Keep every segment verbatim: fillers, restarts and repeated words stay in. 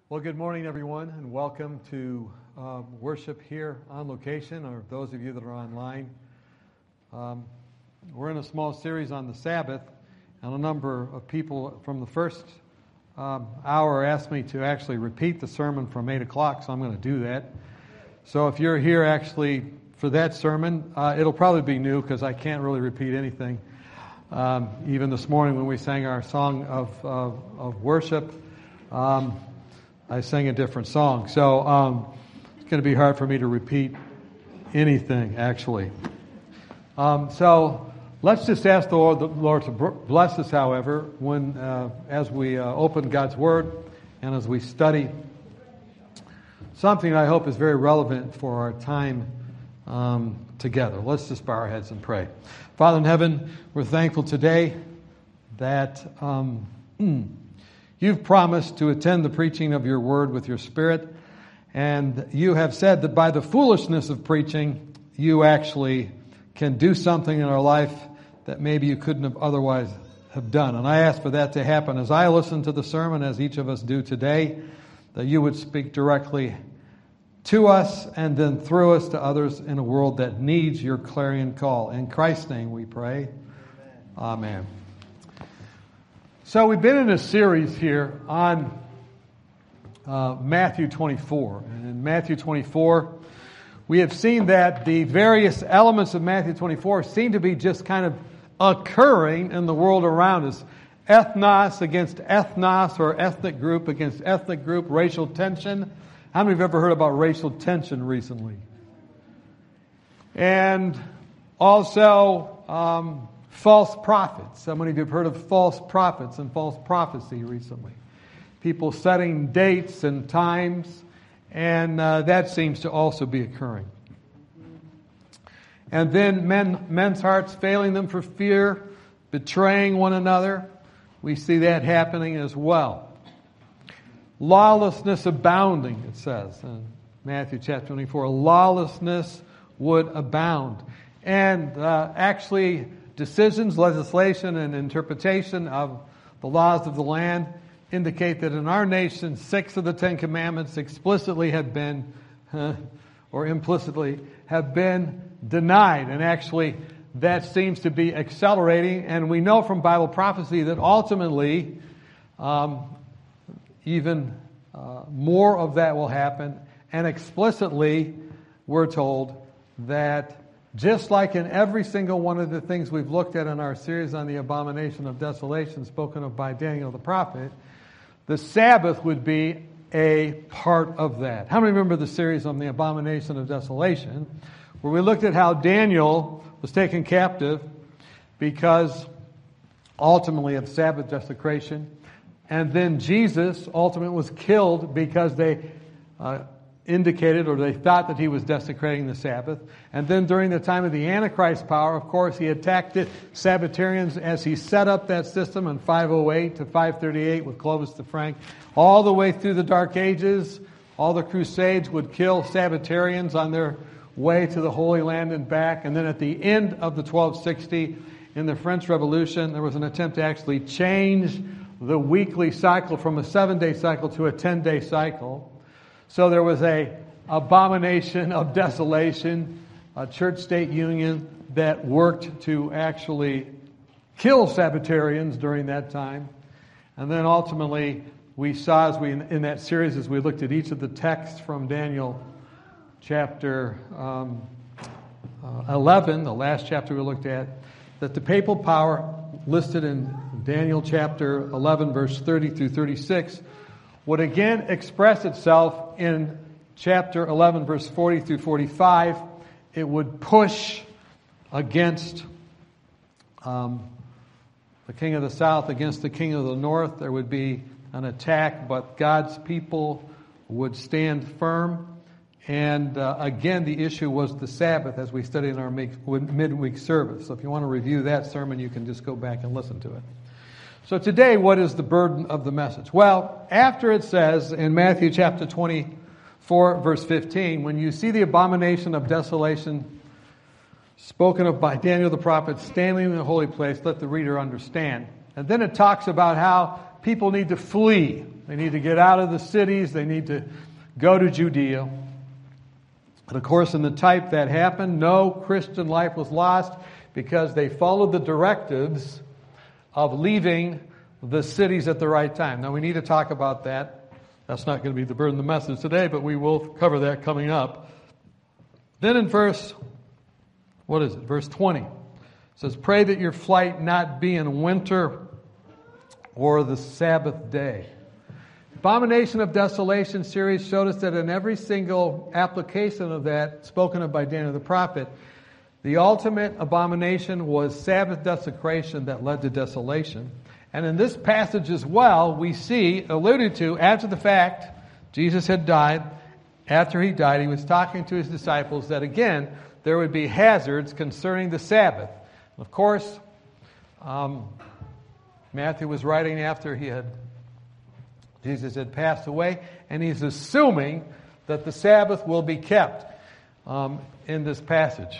Well, good morning, everyone, and welcome to um, worship here on location, or those of you that are online. Um, we're in a small series on the Sabbath, and a number of people from the first um, hour asked me to actually repeat the sermon from eight o'clock, so I'm going to do that. So if you're here actually for that sermon, uh, it'll probably be new because I can't really repeat anything. Um, even this morning when we sang our song of, uh, of worship, um, I sang a different song. So um, it's going to be hard for me to repeat anything, actually. Um, so let's just ask the Lord, the Lord to bless us, however, when uh, as we uh, open God's Word and as we study something I hope is very relevant for our time um, together. Let's just bow our heads and pray. Father in heaven, we're thankful today that um, you've promised to attend the preaching of your word with your Spirit, and you have said that by the foolishness of preaching, you actually can do something in our life that maybe you couldn't have otherwise have done. And I ask for that to happen as I listen to the sermon, as each of us do today, that you would speak directly to us and then through us to others in a world that needs your clarion call. In Christ's name we pray. Amen. Amen. So we've been in a series here on uh, Matthew twenty-four. And in Matthew twenty-four, we have seen that the various elements of Matthew twenty-four seem to be just kind of occurring in the world around us. Ethnos against ethnos, or ethnic group against ethnic group, racial tension. How many have ever heard about racial tension recently? And also um, false prophets. How many of you have heard of false prophets and false prophecy recently? People setting dates and times, and uh, that seems to also be occurring. And then men, men's hearts failing them for fear, betraying one another. We see that happening as well. Lawlessness abounding, it says in Matthew chapter twenty-four. Lawlessness would abound. And uh, actually, decisions, legislation, and interpretation of the laws of the land indicate that in our nation, six of the Ten Commandments explicitly have been, uh, or implicitly, have been denied. And actually, that seems to be accelerating. And we know from Bible prophecy that ultimately, um, even uh, more of that will happen. And explicitly, we're told that just like in every single one of the things we've looked at in our series on the abomination of desolation spoken of by Daniel the prophet, the Sabbath would be a part of that. How many remember the series on the abomination of desolation, where we looked at how Daniel was taken captive because ultimately of Sabbath desecration, and then Jesus ultimately was killed because they uh, indicated or they thought that he was desecrating the Sabbath. And then during the time of the Antichrist power, of course, he attacked the Sabbatarians as he set up that system in five oh eight to five thirty-eight with Clovis the Frank. All the way through the Dark Ages, all the Crusades would kill Sabbatarians on their way to the Holy Land and back. And then at the end of the twelve sixty, in the French Revolution, there was an attempt to actually change the weekly cycle from a seven-day cycle to a ten-day cycle. So there was a abomination of desolation, a church-state union that worked to actually kill Sabbatarians during that time. And then ultimately, we saw as we in that series, as we looked at each of the texts from Daniel chapter um, uh, eleven, the last chapter we looked at, that the papal power listed in Daniel chapter eleven, verse thirty through thirty-six, would again express itself in chapter eleven, verse forty through forty-five. It would push against um, the king of the south, against the king of the north. There would be an attack, but God's people would stand firm. And uh, again, the issue was the Sabbath, as we studied in our midweek service. So if you want to review that sermon, you can just go back and listen to it. So today, what is the burden of the message? Well, after it says in Matthew chapter twenty-four, verse fifteen, when you see the abomination of desolation spoken of by Daniel the prophet standing in the holy place, let the reader understand. And then it talks about how people need to flee. They need to get out of the cities. They need to go to Judea. And of course, in the type that happened, no Christian life was lost because they followed the directives of leaving the cities at the right time. Now, we need to talk about that. That's not going to be the burden of the message today, but we will cover that coming up. Then in verse, what is it? Verse twenty. It says, pray that your flight not be in winter or the Sabbath day. Abomination of Desolation series showed us that in every single application of that spoken of by Daniel the prophet, the ultimate abomination was Sabbath desecration that led to desolation. And in this passage as well, we see, alluded to, after the fact, Jesus had died. After he died, he was talking to his disciples that, again, there would be hazards concerning the Sabbath. Of course, um, Matthew was writing after he had, Jesus had passed away, and he's assuming that the Sabbath will be kept um, in this passage.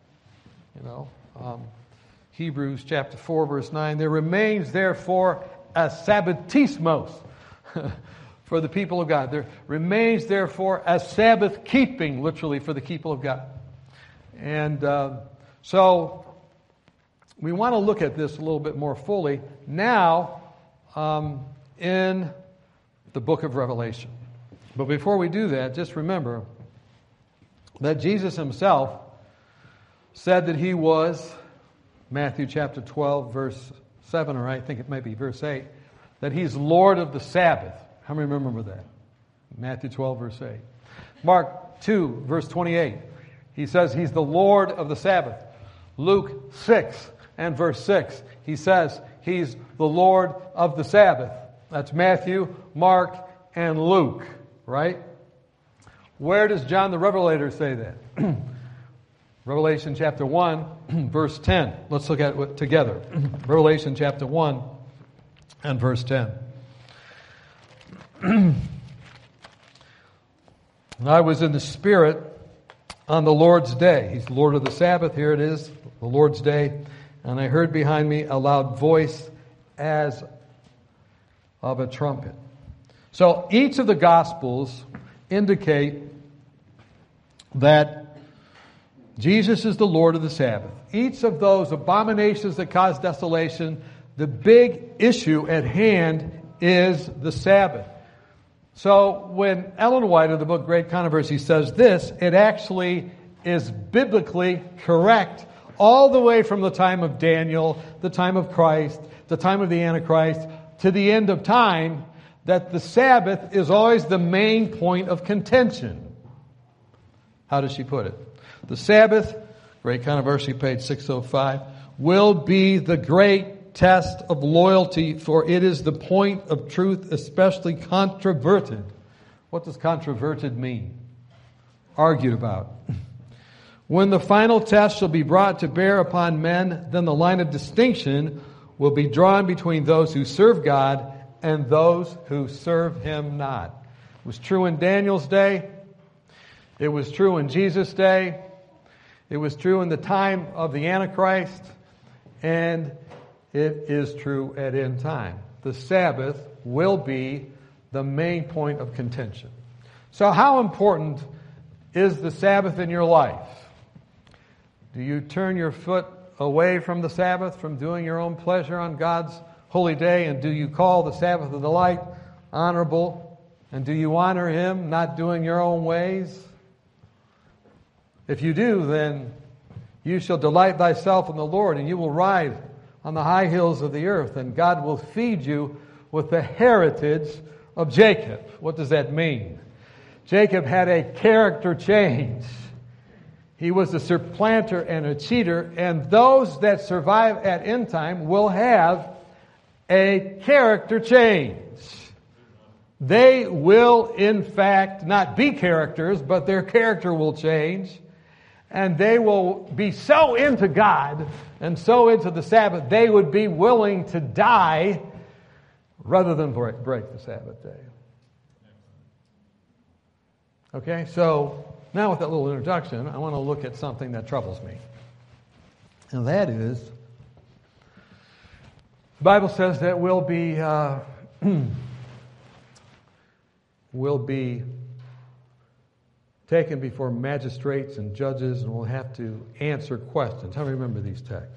You know, um, Hebrews chapter four, verse nine, there remains therefore a Sabbatismos for the people of God. There remains therefore a Sabbath keeping, literally, for the people of God. And uh, so we want to look at this a little bit more fully now um, in the book of Revelation. But before we do that, just remember that Jesus himself said that he was, Matthew chapter twelve, verse seven, or I think it might be verse eight, that he's Lord of the Sabbath. How many remember that? Matthew twelve, verse eight. Mark two, verse twenty-eight. He says he's the Lord of the Sabbath. Luke six and verse six. He says he's the Lord of the Sabbath. That's Matthew, Mark, and Luke, right? Where does John the Revelator say that? Revelation chapter one, verse ten. Let's look at it together. Revelation chapter one and verse ten. And I was in the Spirit on the Lord's day. He's Lord of the Sabbath. Here it is, the Lord's day. And I heard behind me a loud voice as of a trumpet. So each of the Gospels indicate that Jesus is the Lord of the Sabbath. Each of those abominations that cause desolation, the big issue at hand is the Sabbath. So when Ellen White of the book Great Controversy says this, it actually is biblically correct all the way from the time of Daniel, the time of Christ, the time of the Antichrist, to the end of time, that the Sabbath is always the main point of contention. How does she put it? The Sabbath, Great Controversy, page six oh five, will be the great test of loyalty, for it is the point of truth especially controverted. What does controverted mean? Argued about. When the final test shall be brought to bear upon men, then the line of distinction will be drawn between those who serve God and those who serve Him not. It was true in Daniel's day. It was true in Jesus' day. It was true in the time of the Antichrist. And it is true at end time. The Sabbath will be the main point of contention. So how important is the Sabbath in your life? Do you turn your foot away from the Sabbath, from doing your own pleasure on God's holy day? And do you call the Sabbath of delight honorable? And do you honor Him, not doing your own ways? If you do, then you shall delight thyself in the Lord, and you will ride on the high hills of the earth, and God will feed you with the heritage of Jacob. What does that mean? Jacob had a character change. He was a supplanter and a cheater, and those that survive at end time will have a character change. They will, in fact, not be characters, but their character will change. And they will be so into God and so into the Sabbath, they would be willing to die rather than break, break the Sabbath day. Okay, so now with that little introduction, I want to look at something that troubles me. And that is, the Bible says that we'll be uh, will be taken before magistrates and judges and will have to answer questions. How many remember these texts?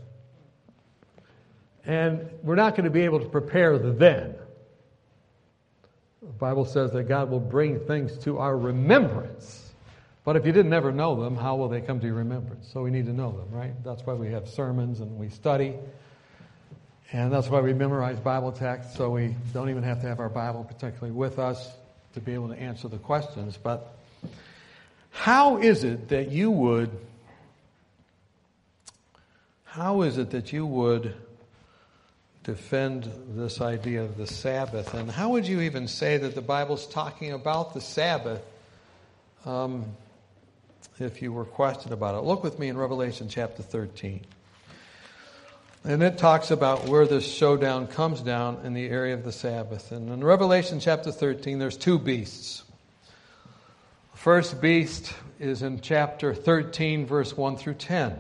And we're not going to be able to prepare the then. The Bible says that God will bring things to our remembrance. But if you didn't ever know them, how will they come to your remembrance? So we need to know them, right? That's why we have sermons and we study. And that's why we memorize Bible texts, so we don't even have to have our Bible particularly with us to be able to answer the questions. But how is it that you would, how is it that you would defend this idea of the Sabbath? And how would you even say that the Bible's talking about the Sabbath um, if you were questioned about it? Look with me in Revelation chapter thirteen. And it talks about where this showdown comes down in the area of the Sabbath. And in Revelation chapter thirteen, there's two beasts. The first beast is in chapter thirteen, verse one through ten.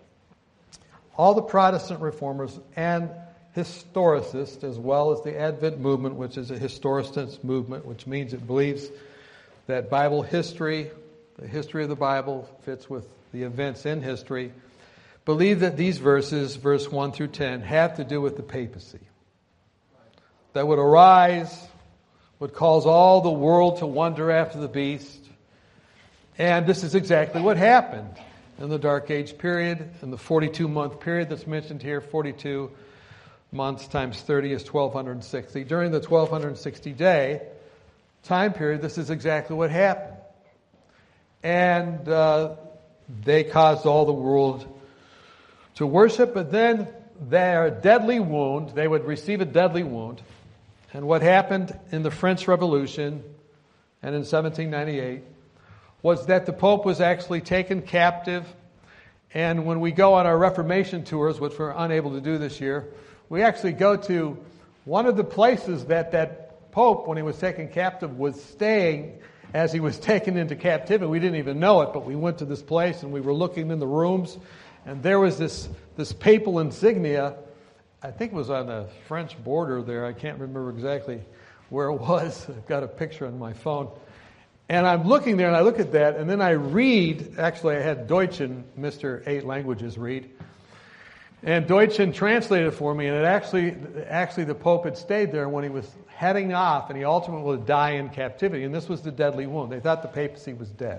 All the Protestant reformers and historicists, as well as the Advent movement, which is a historicist movement, which means it believes that Bible history, the history of the Bible, fits with the events in history, believe that these verses, verse one through ten, have to do with the papacy. That would arise, would cause all the world to wonder after the beast. And this is exactly what happened in the Dark Age period, in the forty-two month period that's mentioned here, forty-two months times thirty is twelve sixty. During the twelve sixty day time period, this is exactly what happened. And uh, they caused all the world to worship, but then their deadly wound, they would receive a deadly wound. And what happened in the French Revolution and in seventeen ninety-eight was that the Pope was actually taken captive. And when we go on our Reformation tours, which we're unable to do this year, we actually go to one of the places that that Pope, when he was taken captive, was staying as he was taken into captivity. We didn't even know it, but we went to this place and we were looking in the rooms. And there was this, this papal insignia, I think it was on the French border there. I can't remember exactly where it was. I've got a picture on my phone. And I'm looking there and I look at that and then I read, actually I had Deutschen, Mister Eight Languages, read. And Deutschen translated it for me, and it actually, actually the Pope had stayed there when he was heading off and he ultimately would die in captivity. And this was the deadly wound. They thought the papacy was dead.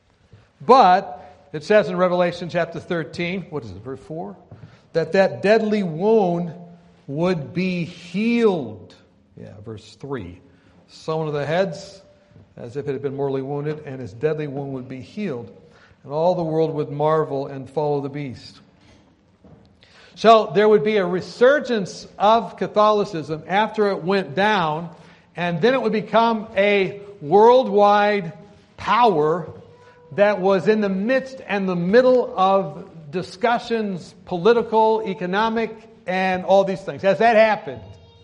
But it says in Revelation chapter thirteen, what is it, verse four? That that deadly wound would be healed. Yeah, verse three. Sown of the heads, as if it had been mortally wounded, and his deadly wound would be healed. And all the world would marvel and follow the beast. So there would be a resurgence of Catholicism after it went down, and then it would become a worldwide power that was in the midst and the middle of discussions, political, economic, and all these things. Has that happened?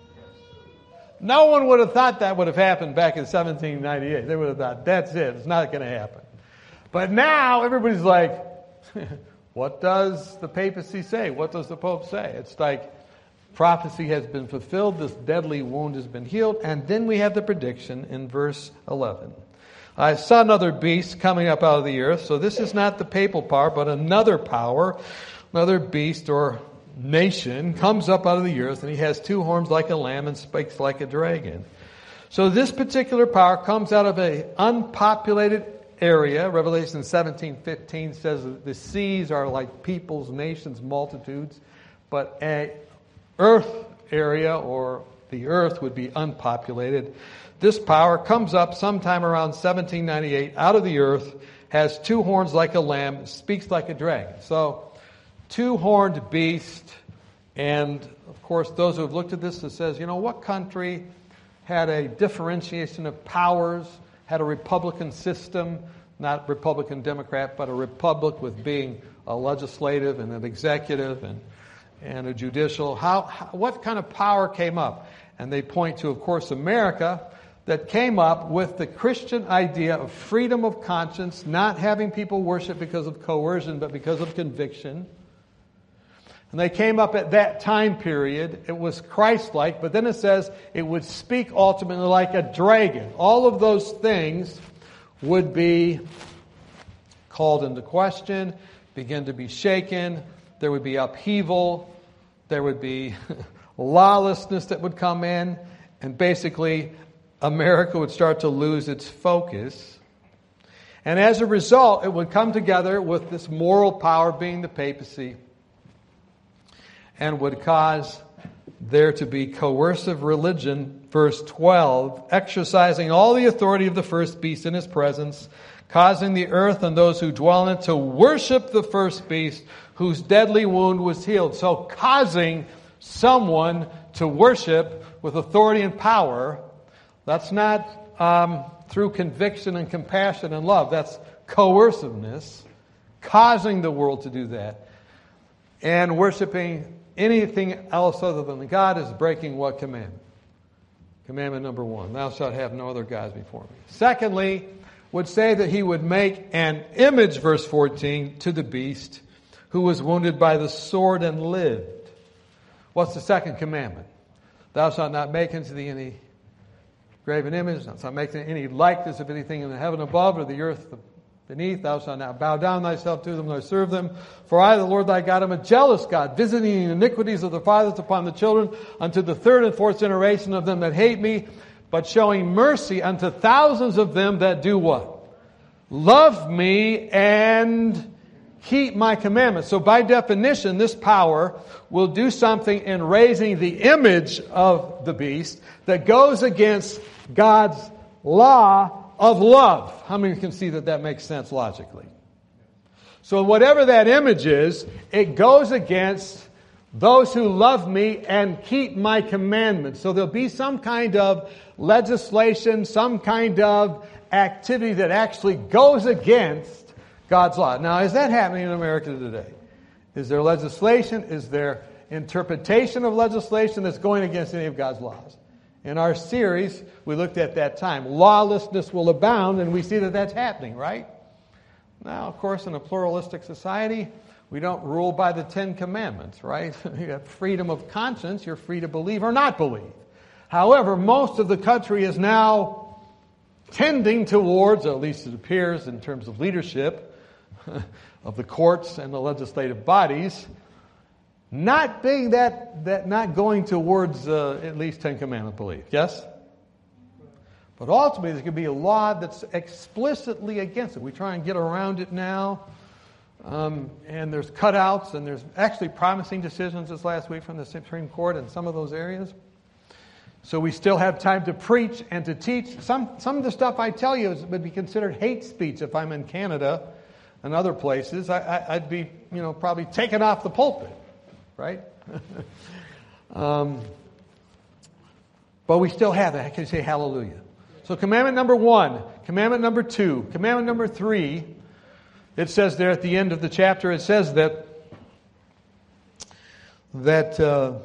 No one would have thought that would have happened back in seventeen ninety-eight. They would have thought, that's it, it's not going to happen. But now everybody's like, what does the papacy say? What does the Pope say? It's like prophecy has been fulfilled, this deadly wound has been healed, and then we have the prediction in verse eleven. I saw another beast coming up out of the earth. So this is not the papal power, but another power, another beast or nation comes up out of the earth, and he has two horns like a lamb and speaks like a dragon. So this particular power comes out of an unpopulated area. Revelation seventeen fifteen says that the seas are like peoples, nations, multitudes, but an earth area or the earth would be unpopulated. This power comes up sometime around seventeen ninety-eight out of the earth, has two horns like a lamb, speaks like a dragon. So, two-horned beast, and of course those who have looked at this, it says, you know, what country had a differentiation of powers, had a republican system, not Republican Democrat, but a republic with being a legislative and an executive and, and a judicial. How, how, what kind of power came up? And they point to, of course, America, that came up with the Christian idea of freedom of conscience, not having people worship because of coercion, but because of conviction. And they came up at that time period. It was Christ-like, but then it says it would speak ultimately like a dragon. All of those things would be called into question, begin to be shaken. There would be upheaval. There would be lawlessness that would come in. And basically, America would start to lose its focus. And as a result, it would come together with this moral power being the papacy, and would cause there to be coercive religion, verse twelve, exercising all the authority of the first beast in his presence, causing the earth and those who dwell in it to worship the first beast whose deadly wound was healed. So causing someone to worship with authority and power, that's not um, through conviction and compassion and love. That's coerciveness, causing the world to do that. And worshiping anything else other than God is breaking what commandment? Commandment number one, thou shalt have no other gods before me. Secondly, would say that he would make an image, verse fourteen, to the beast who was wounded by the sword and lived. What's the second commandment? Thou shalt not make unto thee any graven image, thou shalt make any likeness of anything in the heaven above or the earth beneath. Thou shalt not bow down thyself to them nor serve them. For I, the Lord thy God, am a jealous God, visiting the iniquities of the fathers upon the children unto the third and fourth generation of them that hate me, but showing mercy unto thousands of them that do what? Love me and keep my commandments. So by definition, this power will do something in raising the image of the beast that goes against God's law of love. How many can see that that makes sense logically? So whatever that image is, it goes against those who love me and keep my commandments. So there'll be some kind of legislation, some kind of activity that actually goes against God's law. Now, is that happening in America today? Is there legislation? Is there interpretation of legislation that's going against any of God's laws? In our series, we looked at that time. Lawlessness will abound, and we see that that's happening, right? Now, of course, in a pluralistic society, we don't rule by the Ten Commandments, right? You have freedom of conscience. You're free to believe or not believe. However, most of the country is now tending towards, or at least it appears in terms of leadership of the courts and the legislative bodies, not being that, that not going towards uh, at least Ten Commandment belief. Yes? But ultimately, there could be a law that's explicitly against it. We try and get around it now. Um, and there's cutouts, and there's actually promising decisions this last week from the Supreme Court in some of those areas. So we still have time to preach and to teach. Some some of the stuff I tell you is, would be considered hate speech if I'm in Canada and other places. I, I, I'd be, you know, probably taken off the pulpit, right? um, but we still have it. I can say hallelujah. So commandment number one, commandment number two, commandment number three. It says there at the end of the chapter, it says that that uh,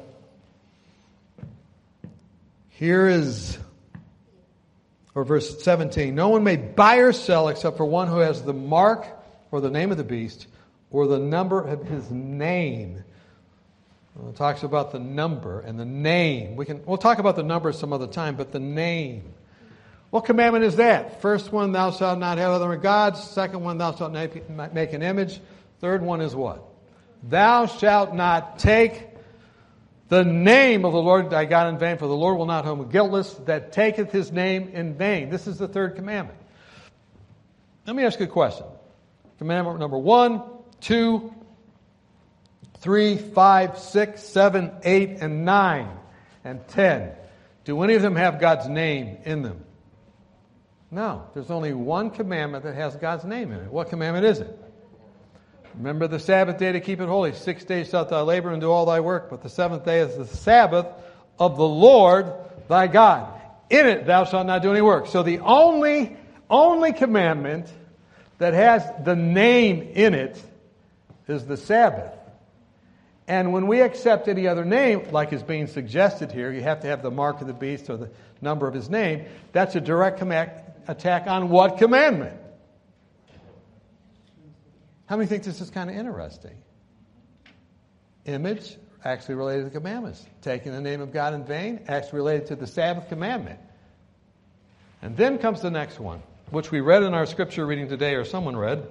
here is, or verse seventeen, no one may buy or sell except for one who has the mark or the name of the beast or the number of his name. Well, it talks about the number and the name. We can we'll talk about the number some other time, but the name. What commandment is that? First one, thou shalt not have other gods. Second one, thou shalt not make an image. Third one is what? Thou shalt not take the name of the Lord thy God in vain, for the Lord will not hold him guiltless that taketh his name in vain. This is the third commandment. Let me ask you a question. Commandment number one, two, three, five, six, seven, eight, and nine, and ten. Do any of them have God's name in them? No. There's only one commandment that has God's name in it. What commandment is it? Remember the Sabbath day to keep it holy. Six days shalt thou labor and do all thy work, but the seventh day is the Sabbath of the Lord thy God. In it thou shalt not do any work. So the only, only commandment that has the name in it is the Sabbath. And when we accept any other name, like is being suggested here, you have to have the mark of the beast or the number of his name. That's a direct command, attack on what commandment? How many think this is kind of interesting? Image, actually related to the commandments. Taking the name of God in vain, actually related to the Sabbath commandment. And then comes the next one, which we read in our scripture reading today, or someone read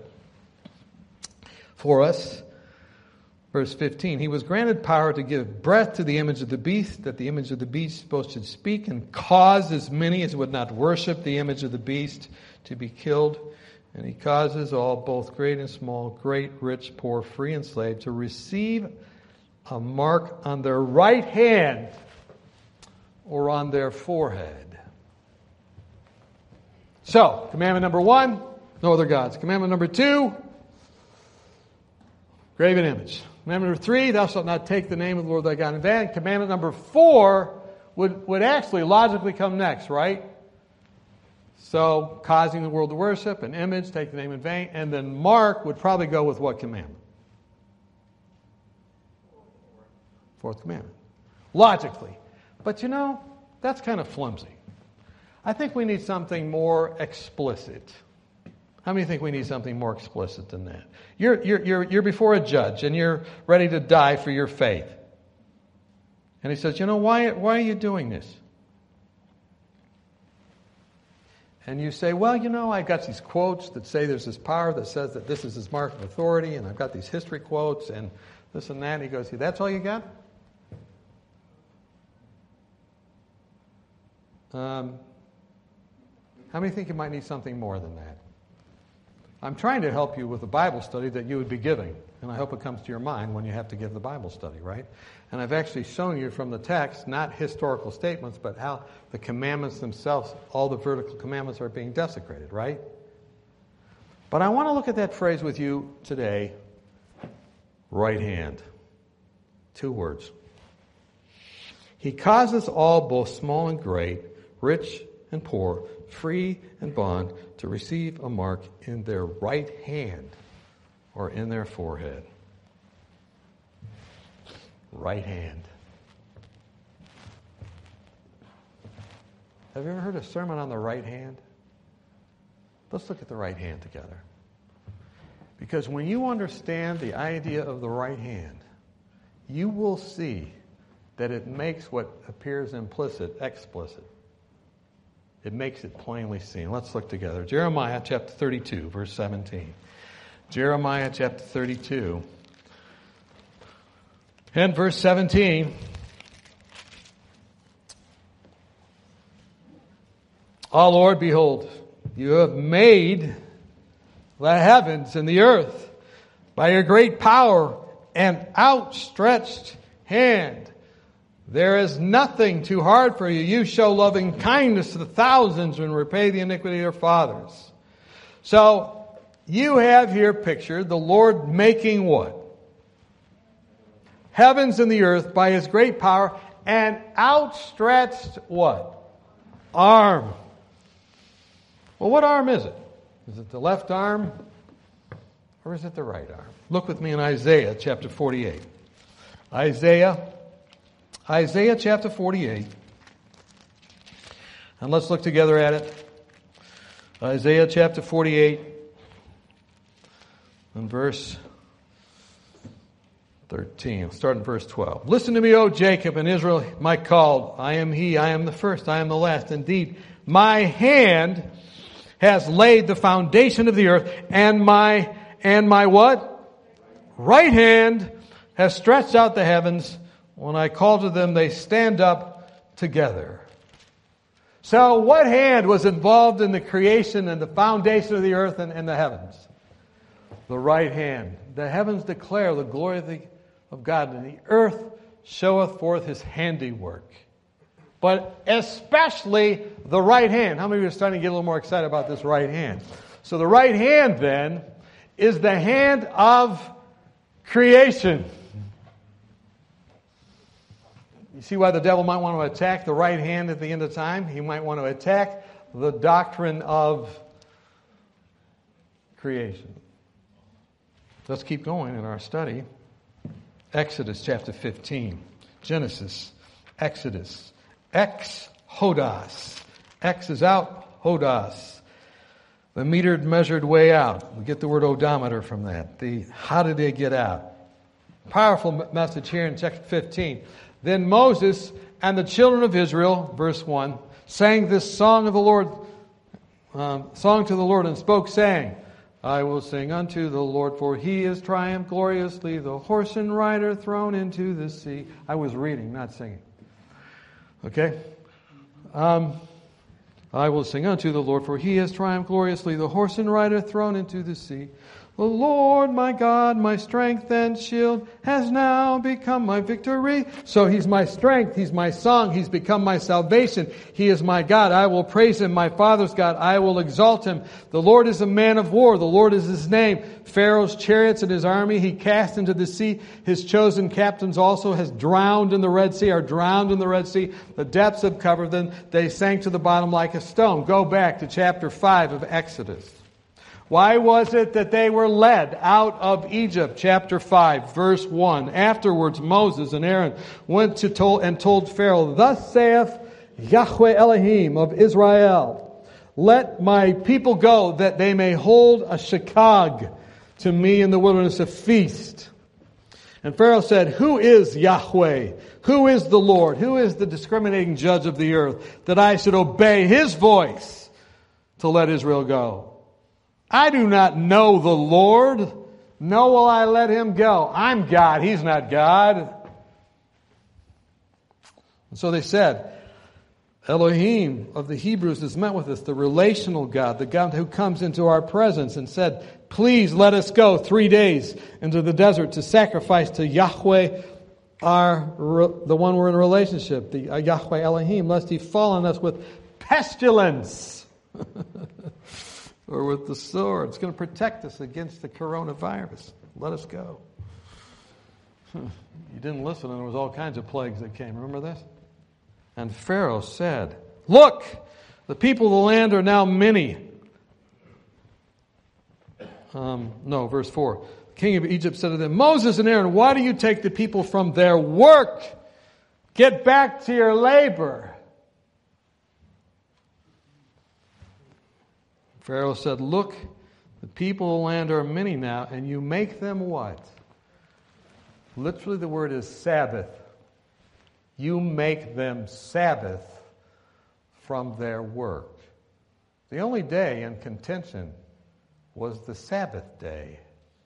for us. Verse fifteen, he was granted power to give breath to the image of the beast, that the image of the beast both should speak and cause as many as would not worship the image of the beast to be killed. And he causes all, both great and small, great, rich, poor, free and slave, to receive a mark on their right hand or on their forehead. So, commandment number one, no other gods. Commandment number two, graven image. Commandment number three, thou shalt not take the name of the Lord thy God in vain. Commandment number four would, would actually logically come next, right? So, causing the world to worship, an image, take the name in vain. And then Mark would probably go with what commandment? Fourth commandment. Logically. But you know, that's kind of flimsy. I think we need something more explicit. How many think we need something more explicit than that? You're, you're, you're, you're before a judge and you're ready to die for your faith. And he says, you know, why, why are you doing this? And you say, well, you know, I've got these quotes that say there's this power that says that this is his mark of authority, and I've got these history quotes and this and that. And he goes, that's all you got? Um, how many think you might need something more than that? I'm trying to help you with the Bible study that you would be giving, and I hope it comes to your mind when you have to give the Bible study, right? And I've actually shown you from the text, not historical statements, but how the commandments themselves, all the vertical commandments are being desecrated, right? But I want to look at that phrase with you today, right hand. Two words. He causes all, both small and great, rich and poor, free and bond, to receive a mark in their right hand or in their forehead. Right hand. Have you ever heard a sermon on the right hand? Let's look at the right hand together. Because when you understand the idea of the right hand, you will see that it makes what appears implicit explicit. It makes it plainly seen. Let's look together. Jeremiah chapter thirty-two, verse seventeen. Jeremiah chapter thirty-two. And verse seventeen. O Lord, behold, you have made the heavens and the earth by your great power and outstretched hand. There is nothing too hard for you. You show loving kindness to the thousands and repay the iniquity of your fathers. So, you have here pictured the Lord making what? Heavens and the earth by His great power and outstretched what? Arm. Well, what arm is it? Is it the left arm or is it the right arm? Look with me in Isaiah chapter forty-eight. Isaiah Isaiah chapter forty-eight. And let's look together at it. Isaiah chapter forty-eight and verse thirteen. Start in verse twelve. Listen to me, O Jacob and Israel, my called. I am he, I am the first, I am the last. Indeed, my hand has laid the foundation of the earth, and my, and my what? Right hand has stretched out the heavens. When I call to them, they stand up together. So what hand was involved in the creation and the foundation of the earth and, and the heavens? The right hand. The heavens declare the glory of, the, of God, and the earth showeth forth His handiwork. But especially the right hand. How many of you are starting to get a little more excited about this right hand? So the right hand then is the hand of creation. You see why the devil might want to attack the right hand at the end of time? He might want to attack the doctrine of creation. Let's keep going in our study. Exodus chapter fifteen. Genesis. Exodus. Ex hodos. X is out. Hodos. The metered, measured way out. We get the word odometer from that. The how did they get out? Powerful message here in chapter fifteen. Then Moses and the children of Israel, verse one, sang this song of the Lord, um, song to the Lord, and spoke, saying, I will sing unto the Lord, for he is triumphed gloriously, the horse and rider thrown into the sea. I was reading, not singing. Okay? Um, I will sing unto the Lord, for he has triumphed gloriously, the horse and rider thrown into the sea. The Lord, my God, my strength and shield, has now become my victory. So he's my strength, he's my song, he's become my salvation. He is my God. I will praise him, my father's God. I will exalt him. The Lord is a man of war. The Lord is his name. Pharaoh's chariots and his army he cast into the sea. His chosen captains also has drowned in the Red Sea, are drowned in the Red Sea. The depths have covered them. They sank to the bottom like a stone. Go back to chapter five of Exodus. Why was it that they were led out of Egypt? Chapter five, verse one. Afterwards, Moses and Aaron went to told, and told Pharaoh, Thus saith Yahweh Elohim of Israel, Let my people go, that they may hold a shekag to me in the wilderness, a feast. And Pharaoh said, Who is Yahweh? Who is the Lord? Who is the discriminating judge of the earth, that I should obey his voice to let Israel go? I do not know the Lord, nor will I let him go. I'm God, he's not God. And so they said, Elohim of the Hebrews has met with us, the relational God, the God who comes into our presence and said, Please let us go three days into the desert to sacrifice to Yahweh, our the one we're in a relationship, the Yahweh Elohim, lest he fall on us with pestilence. Or with the sword. It's going to protect us against the coronavirus. Let us go. You didn't listen, and there was all kinds of plagues that came. Remember this? And Pharaoh said, Look, the people of the land are now many. Um, no, verse four. The king of Egypt said to them, Moses and Aaron, why do you take the people from their work? Get back to your labor. Pharaoh said, Look, the people of the land are many now, and you make them what? Literally the word is Sabbath. You make them Sabbath from their work. The only day in contention was the Sabbath day.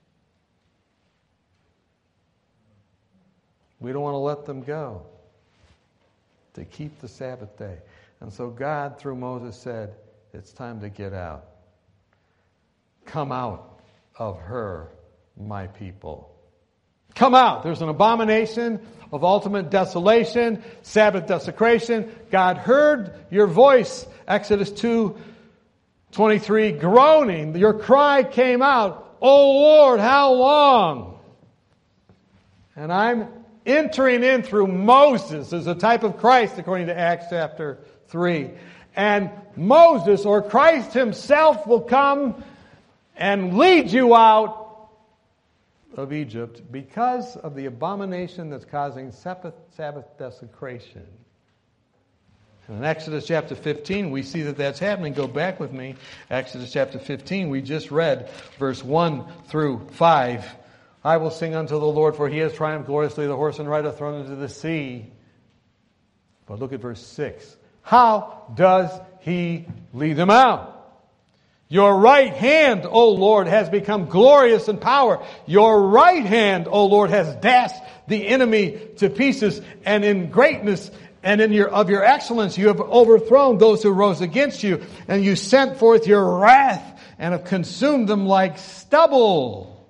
We don't want to let them go. They keep the Sabbath day. And so God, through Moses, said, it's time to get out. Come out of her, my people. Come out. There's an abomination of ultimate desolation, Sabbath desecration. God heard your voice, Exodus two twenty-three, groaning. Your cry came out, Oh Lord, how long? And I'm entering in through Moses as a type of Christ, according to Acts chapter three. And Moses, or Christ himself, will come and lead you out of Egypt because of the abomination that's causing Sabbath, Sabbath desecration. And in Exodus chapter fifteen, we see that that's happening. Go back with me. Exodus chapter fifteen, we just read verse one through five. I will sing unto the Lord, for he has triumphed gloriously, the horse and rider thrown into the sea. But look at verse six. How does he lead them out? Your right hand, O Lord, has become glorious in power. Your right hand, O Lord, has dashed the enemy to pieces, and in greatness and in your of your excellence you have overthrown those who rose against you, and you sent forth your wrath and have consumed them like stubble.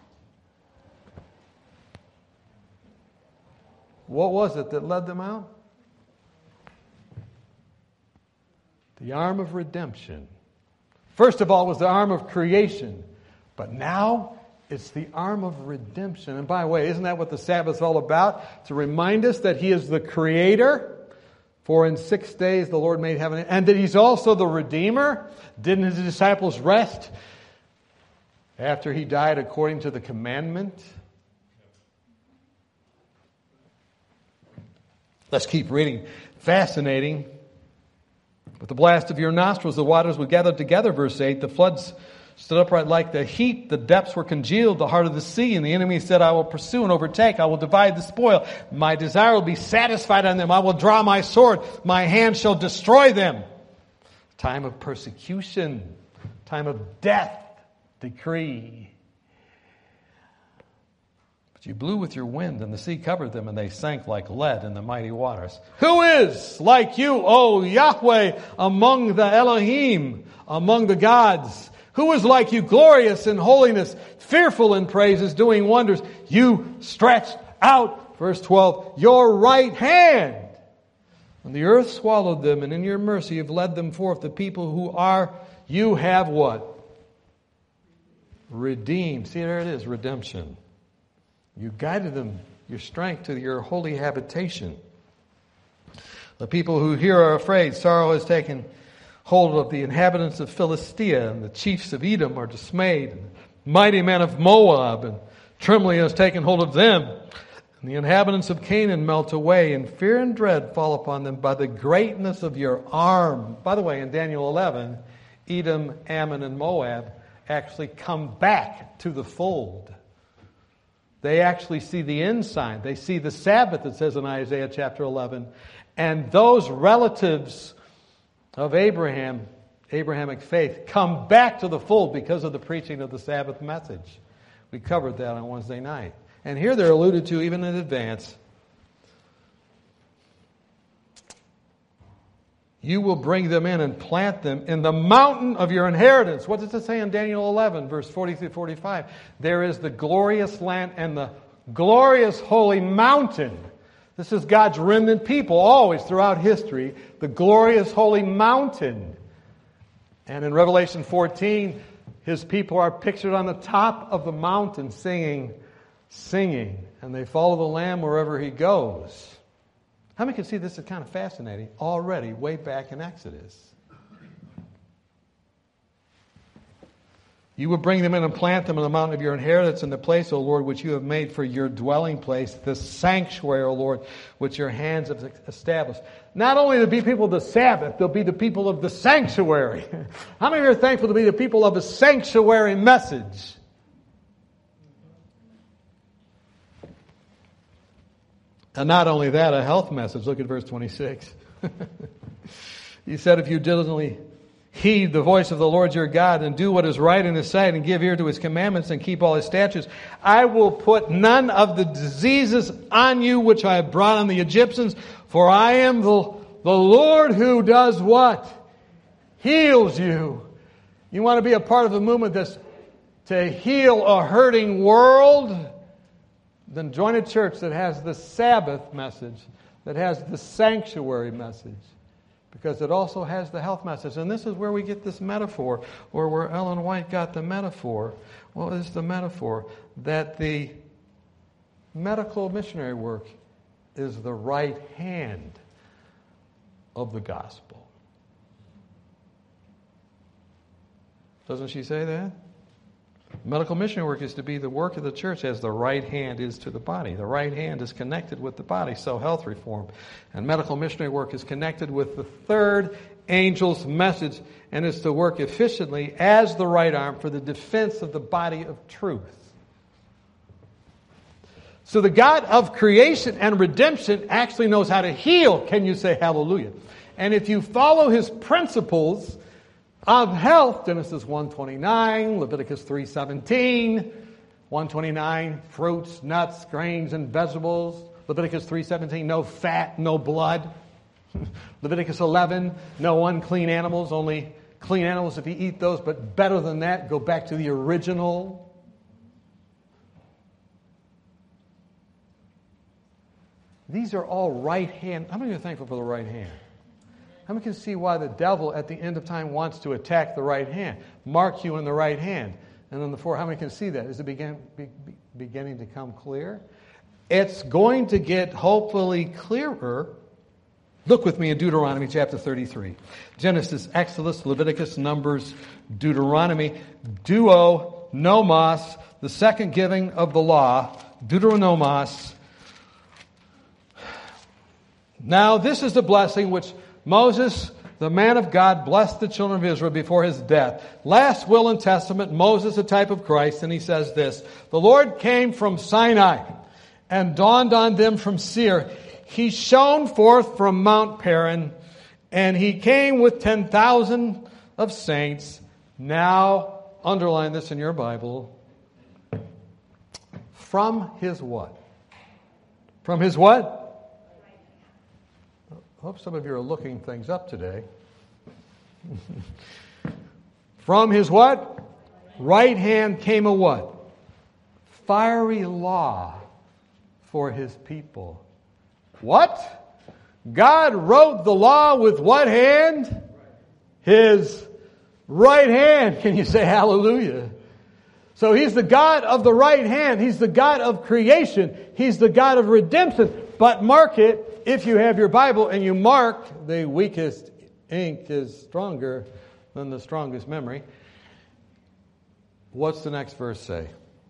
What was it that led them out? The arm of redemption. First of all, it was the arm of creation. But now, it's the arm of redemption. And by the way, isn't that what the Sabbath is all about? To remind us that He is the Creator. For in six days the Lord made heaven. And that He's also the Redeemer. Didn't His disciples rest after He died according to the commandment? Let's keep reading. Fascinating. With the blast of your nostrils, the waters would gather together, verse eight. The floods stood upright like the heat. The depths were congealed, the heart of the sea. And the enemy said, I will pursue and overtake. I will divide the spoil. My desire will be satisfied on them. I will draw my sword. My hand shall destroy them. Time of persecution. Time of death. Decree. But you blew with your wind, and the sea covered them, and they sank like lead in the mighty waters. Who is like you, O Yahweh, among the Elohim, among the gods? Who is like you, glorious in holiness, fearful in praises, doing wonders? You stretched out, verse twelve, your right hand. And the earth swallowed them, and in your mercy you've led them forth. The people who are, you have what? Redeemed. See, there it is, redemption. You guided them, your strength, to your holy habitation. The people who here are afraid. Sorrow has taken hold of the inhabitants of Philistia, and the chiefs of Edom are dismayed. And mighty men of Moab, and trembling has taken hold of them. And the inhabitants of Canaan melt away, and fear and dread fall upon them by the greatness of your arm. By the way, in Daniel eleven, Edom, Ammon, and Moab actually come back to the fold. They actually see the ensign. They see the Sabbath, it says in Isaiah chapter eleven. And those relatives of Abraham, Abrahamic faith, come back to the fold because of the preaching of the Sabbath message. We covered that on Wednesday night. And here they're alluded to even in advance. You will bring them in and plant them in the mountain of your inheritance. What does it say in Daniel eleven, verse forty through forty-five? There is the glorious land and the glorious holy mountain. This is God's remnant people always throughout history. The glorious holy mountain. And in Revelation fourteen, His people are pictured on the top of the mountain singing, singing. And they follow the Lamb wherever He goes. How many can see this is kind of fascinating already way back in Exodus? You will bring them in and plant them in the mountain of your inheritance in the place, O Lord, which you have made for your dwelling place, the sanctuary, O Lord, which your hands have established. Not only to be people of the Sabbath, they'll be the people of the sanctuary. How many are thankful to be the people of a sanctuary message? And not only that, a health message. Look at verse twenty-six. He said, if you diligently heed the voice of the Lord your God and do what is right in His sight and give ear to His commandments and keep all His statutes, I will put none of the diseases on you which I have brought on the Egyptians, for I am the, the Lord who does what? Heals you. You want to be a part of a movement that's to heal a hurting world? Then join a church that has the Sabbath message, that has the sanctuary message, because it also has the health message. And this is where we get this metaphor, or where Ellen White got the metaphor. What is the metaphor? That the medical missionary work is the right hand of the gospel. Doesn't she say that? Medical missionary work is to be the work of the church as the right hand is to the body. The right hand is connected with the body, so health reform. And medical missionary work is connected with the third angel's message and is to work efficiently as the right arm for the defense of the body of truth. So the God of creation and redemption actually knows how to heal. Can you say hallelujah? And if you follow His principles of health, Genesis one twenty-nine, Leviticus three seventeen, one twenty-nine, fruits, nuts, grains, and vegetables. Leviticus three seventeen, no fat, no blood. Leviticus eleven, no unclean animals, only clean animals if you eat those, but better than that, go back to the original. These are all right hand. How many are thankful for the right hand? How many can see why the devil at the end of time wants to attack the right hand? Mark you in the right hand. And then the four, how many can see that? Is it begin, be, be, beginning to come clear? It's going to get hopefully clearer. Look with me in Deuteronomy chapter thirty-three. Genesis, Exodus, Leviticus, Numbers, Deuteronomy. Duo, nomos, the second giving of the law. Deuteronomos. Now this is the blessing which Moses the man of God blessed the children of Israel before his death. Last will and testament, Moses, a type of Christ, and he says this, the Lord came from Sinai and dawned on them from Seir. He shone forth from Mount Paran, and he came with ten thousand of saints. Now, underline this in your Bible. From his what? From his what? I hope some of you are looking things up today. From his what? Right hand came a what? Fiery law for his people. What? God wrote the law with what hand? His right hand. Can you say hallelujah? So he's the God of the right hand. He's the God of creation. He's the God of redemption. But mark it, if you have your Bible and you mark, the weakest ink is stronger than the strongest memory. What's the next verse say?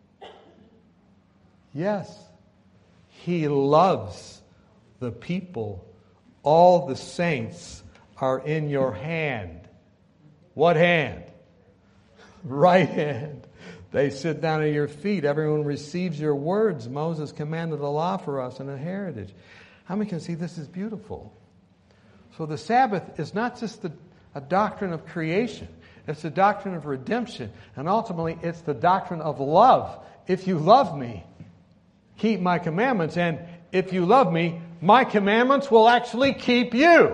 Yes, he loves the people. All the saints are in your hand. What hand? Right hand. They sit down at your feet. Everyone receives your words. Moses commanded a law for us and a heritage. How many can see this is beautiful? So the Sabbath is not just the, a doctrine of creation. It's a doctrine of redemption. And ultimately, it's the doctrine of love. If you love me, keep my commandments. And if you love me, my commandments will actually keep you.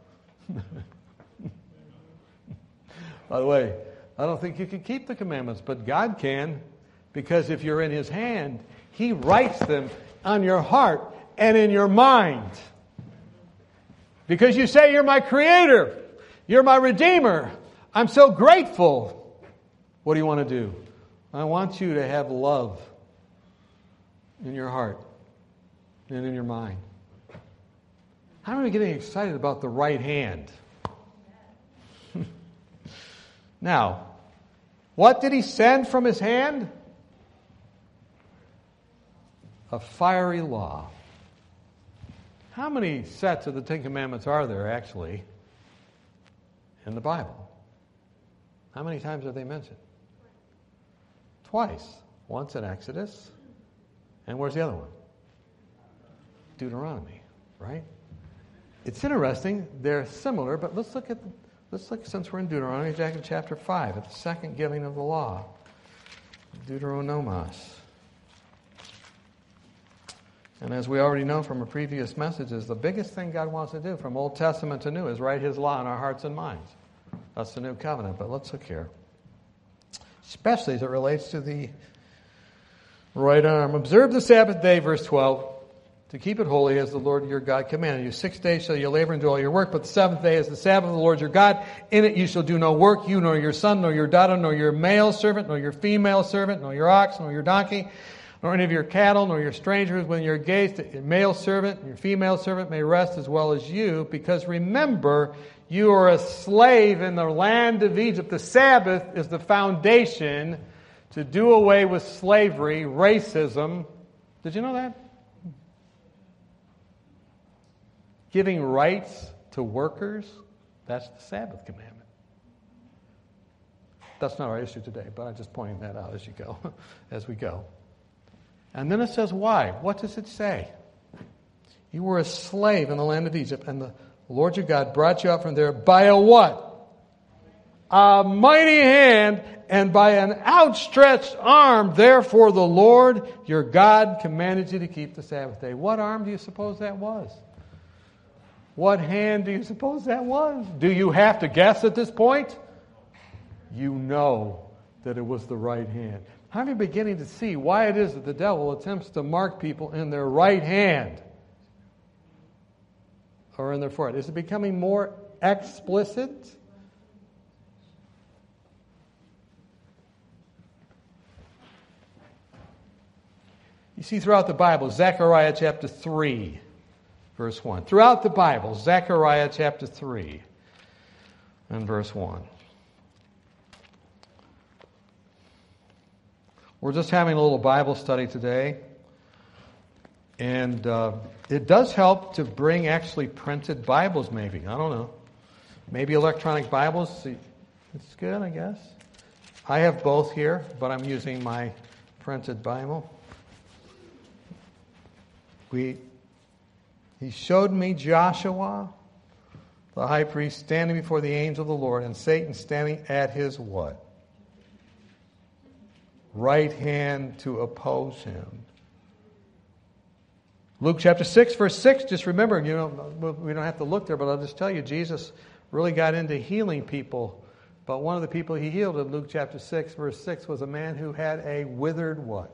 By the way, I don't think you can keep the commandments, but God can, because if you're in his hand, he writes them on your heart and in your mind. Because you say, you're my creator, you're my redeemer, I'm so grateful. What do you want to do? I want you to have love in your heart and in your mind. How are we getting excited about the right hand? Now, what did he send from his hand? A fiery law. How many sets of the Ten Commandments are there actually in the Bible? How many times are they mentioned? Twice. Once in Exodus. And where's the other one? Deuteronomy, right? It's interesting. They're similar, but let's look at, let's look, since we're in Deuteronomy, back in chapter five, at the second giving of the law. Deuteronomos. And as we already know from our previous messages, the biggest thing God wants to do from Old Testament to New is write his law in our hearts and minds. That's the new covenant. But let's look here. Especially as it relates to the right arm. Observe the Sabbath day, verse twelve, to keep it holy as the Lord your God commanded you. Six days shall you labor and do all your work, but the seventh day is the Sabbath of the Lord your God. In it you shall do no work, you nor your son, nor your daughter, nor your male servant, nor your female servant, nor your ox, nor your donkey, nor any of your cattle, nor your strangers within your gates. Your male servant and your female servant may rest as well as you, because remember, you are a slave in the land of Egypt. The Sabbath is the foundation to do away with slavery, racism. Did you know that? Giving rights to workers, that's the Sabbath commandment. That's not our issue today, but I'm just pointing that out as you go, as we go. And then it says why. What does it say? You were a slave in the land of Egypt, and the Lord your God brought you out from there by a what? A mighty hand, and by an outstretched arm. Therefore the Lord your God commanded you to keep the Sabbath day. What arm do you suppose that was? What hand do you suppose that was? Do you have to guess at this point? You know that it was the right hand. How are you beginning to see why it is that the devil attempts to mark people in their right hand or in their forehead? Is it becoming more explicit? You see throughout the Bible, Zechariah chapter three, verse one. Throughout the Bible, Zechariah chapter three and verse one. We're just having a little Bible study today. And uh, it does help to bring actually printed Bibles maybe. I don't know. Maybe electronic Bibles. It's good, I guess. I have both here, but I'm using my printed Bible. We, he showed me Joshua, the high priest, standing before the angel of the Lord, and Satan standing at his what? Right hand to oppose him. Luke chapter six, verse six, just remember, you know, we don't have to look there, but I'll just tell you, Jesus really got into healing people. But one of the people he healed in Luke chapter six, verse six, was a man who had a withered what?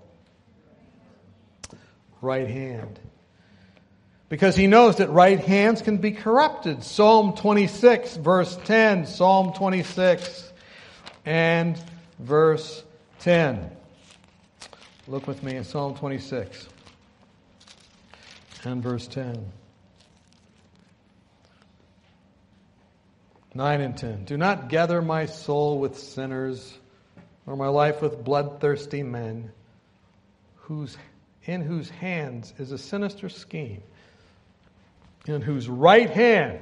Right hand. Because he knows that right hands can be corrupted. Psalm twenty-six, verse ten. Psalm twenty-six and verse ten. Look with me in Psalm twenty-six and verse ten. nine and ten. Do not gather my soul with sinners, nor my life with bloodthirsty men, whose in whose hands is a sinister scheme, in whose right hand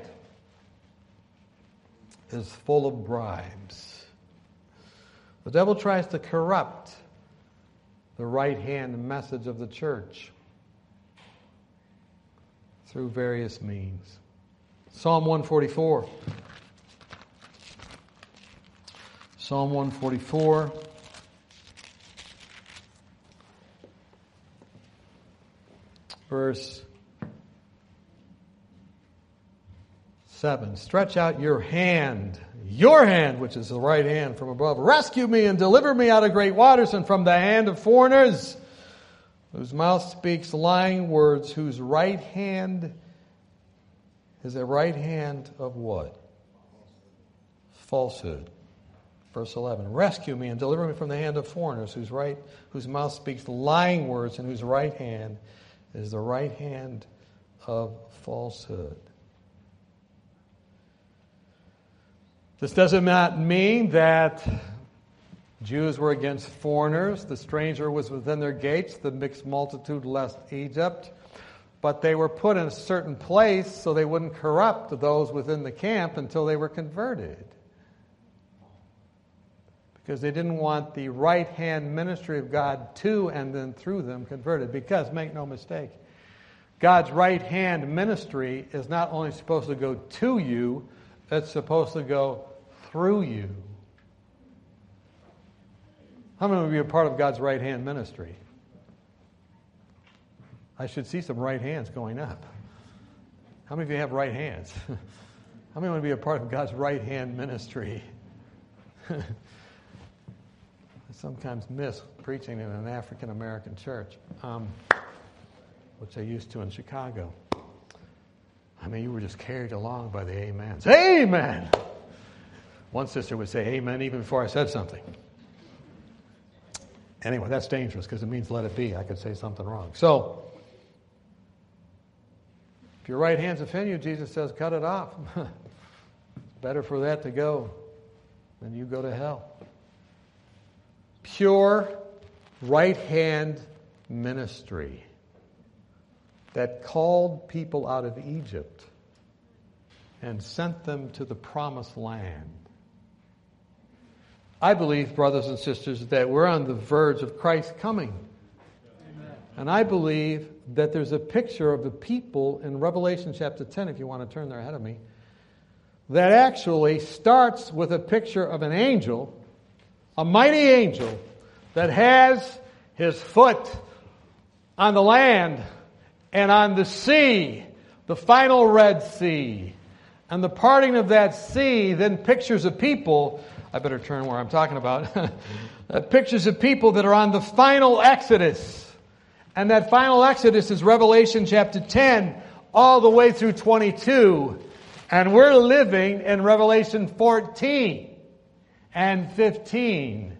is full of bribes. The devil tries to corrupt the right hand message of the church through various means. Psalm one forty-four. Psalm one forty-four. Verse seven. Stretch out your hand, your hand, which is the right hand from above. Rescue me and deliver me out of great waters and from the hand of foreigners, whose mouth speaks lying words, whose right hand is a right hand of what? Falsehood. Verse eleven. Rescue me and deliver me from the hand of foreigners, whose right, whose mouth speaks lying words, and whose right hand is the right hand of falsehood. This does not mean that Jews were against foreigners. The stranger was within their gates. The mixed multitude left Egypt. But they were put in a certain place so they wouldn't corrupt those within the camp until they were converted. Because they didn't want the right-hand ministry of God to and then through them converted. Because, make no mistake, God's right-hand ministry is not only supposed to go to you, it's supposed to go through you. How many would be a part of God's right-hand ministry? I should see some right hands going up. How many of you have right hands? How many want to be a part of God's right-hand ministry? I sometimes miss preaching in an African-American church, um, which I used to in Chicago. I mean, you were just carried along by the amens. Amen! One sister would say amen even before I said something. Anyway, that's dangerous because it means let it be. I could say something wrong. So, if your right hand's offend you, Jesus says, cut it off. It's better for that to go than you go to hell. Pure right hand ministry that called people out of Egypt and sent them to the promised land. I believe, brothers and sisters, that we're on the verge of Christ's coming. Amen. And I believe that there's a picture of the people in Revelation chapter ten, if you want to turn there ahead of me, that actually starts with a picture of an angel, a mighty angel, that has his foot on the land and on the sea, the final Red Sea. And the parting of that sea then pictures of people, I better turn where I'm talking about, pictures of people that are on the final Exodus. And that final Exodus is Revelation chapter ten all the way through twenty-two. And we're living in Revelation fourteen and fifteen.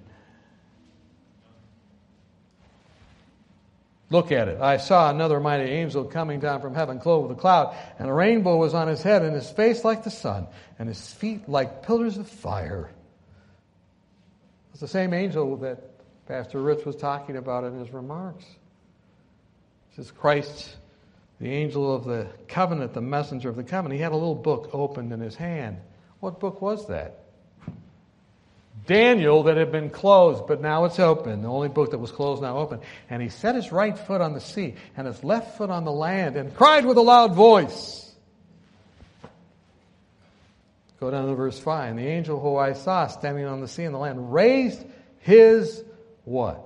Look at it. I saw another mighty angel coming down from heaven, clothed with a cloud, and a rainbow was on his head, and his face like the sun, and his feet like pillars of fire. It's the same angel that Pastor Rich was talking about in his remarks. This is Christ, the angel of the covenant, the messenger of the covenant. He had a little book opened in his hand. What book was that? Daniel, that had been closed, but now it's open. The only book that was closed now open. And he set his right foot on the sea and his left foot on the land and cried with a loud voice. Go down to verse five. And the angel who I saw standing on the sea and the land raised his what?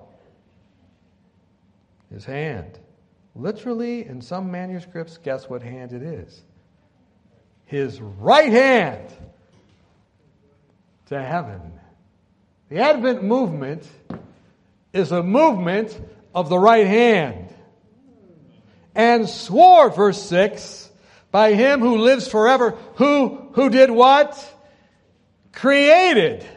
His hand. Literally, in some manuscripts, guess what hand it is? His right hand to heaven. The Advent movement is a movement of the right hand. And swore, verse six, by him who lives forever, who, who did what? Created